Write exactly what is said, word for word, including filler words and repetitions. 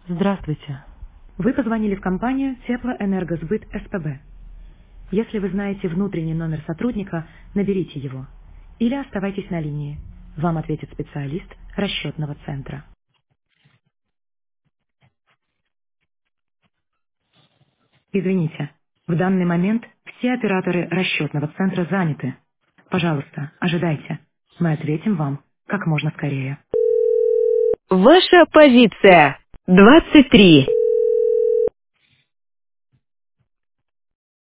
Здравствуйте. Вы позвонили в компанию Теплоэнергосбыт СПБ. Если вы знаете внутренний номер сотрудника, наберите его. Или оставайтесь на линии. Вам ответит специалист расчетного центра. Извините, в данный момент все операторы расчетного центра заняты. Пожалуйста, ожидайте. Мы ответим вам как можно скорее. Ваша позиция. двадцать три.